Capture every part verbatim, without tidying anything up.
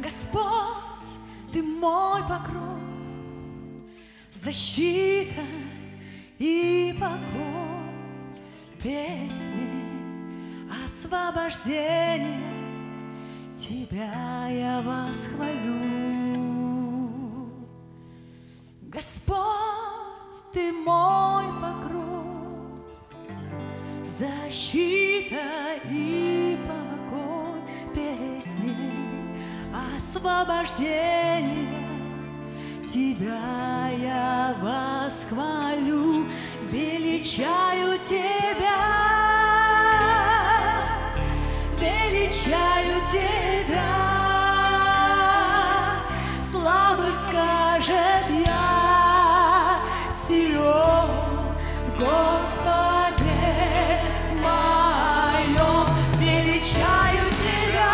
Господь, Ты мой покров, защита и покой, песни освобождения, Тебя я восхвалю. Господь, Ты мой покров, защита и покой, песни освобождения, Тебя я восхвалю, величаю Тебя, величаю Тебя. Слабый скажет: я силен в Господе моем, величаю Тебя,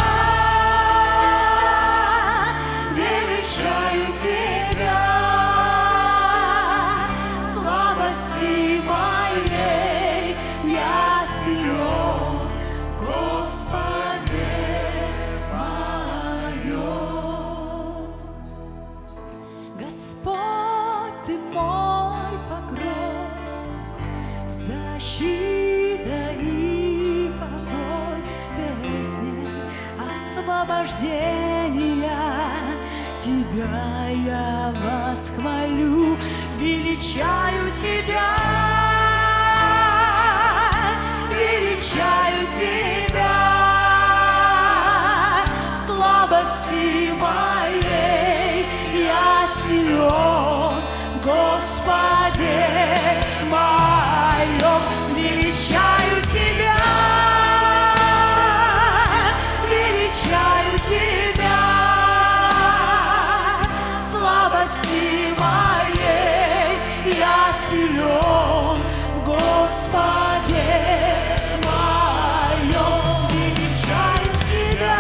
величаю Тебя. Слабости моей я силен в Господе моем. Господь, Ты мой покров, защита и покой, песни освобождения, Тебя я восхвалю, величаю Тебя, величаю Тебя. В слабости моей я силен в Господе моем, величаю Тебя, величаю Тебя. В слабости моей я силен в Господе моем, величаю Тебя,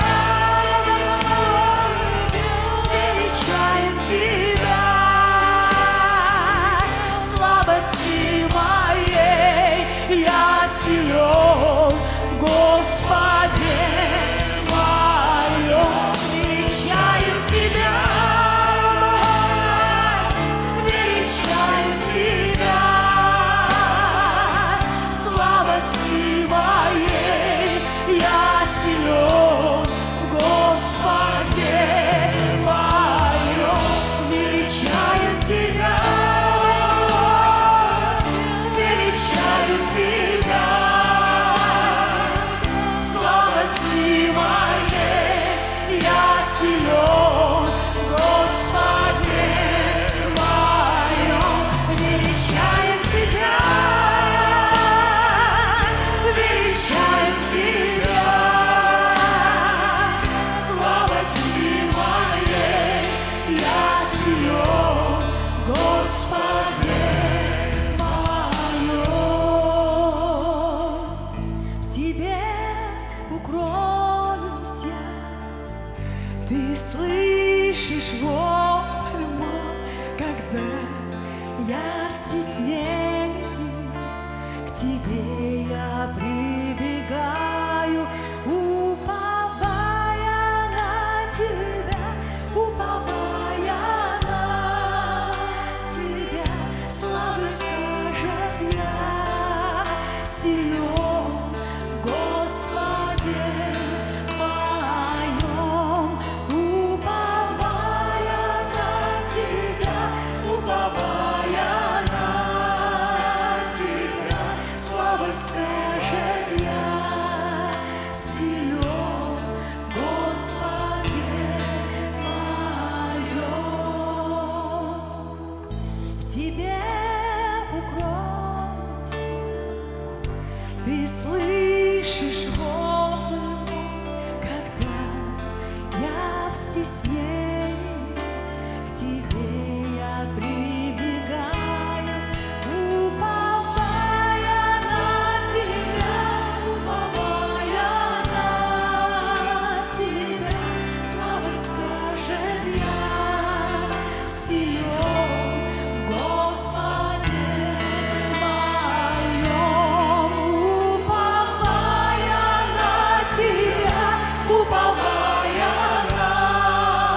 величаю Тебя. В слабости моей я силен в Господе моем, величаю Тебя, величаю Тебя. В слабости моей я силен в Господе моем, величаю Тебя, величаю Тебя. В слабости моей я силен в Господе моем, величаю Тебя, величаю Тебя. В слабости моей я силен в Господе моем. В Тебе укроюсь я, Ты слышишь вопль мой, когда я в стеснении, к Тебе я прибегаю, уповая на Тебя, уповая на Тебя. Славы скажет: я силен в Господе моем, уповая на Тебя, уповая на Тебя. Слава скажет: я силен в Господе моем. В Тебе укроюсь, Ты слышишь вопль мой, когда я в стеснении, к Тебе я прибегаю, уповая на Тебя, уповая на Тебя. Слава скажет: я силен в Господе моем, уповая на Тебя, уповая на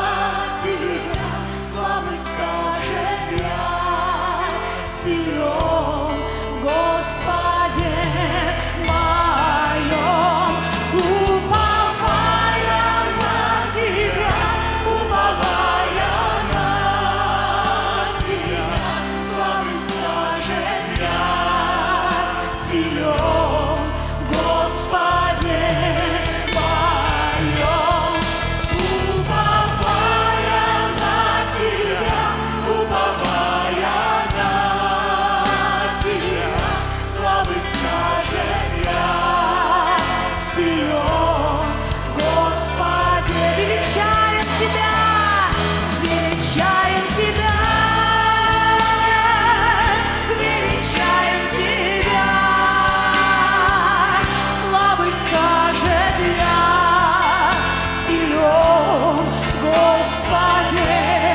Господи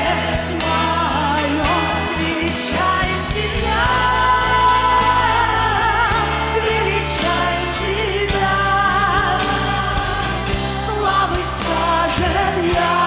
моем, величаем Тебя, величаем Тебя, славы скажет я.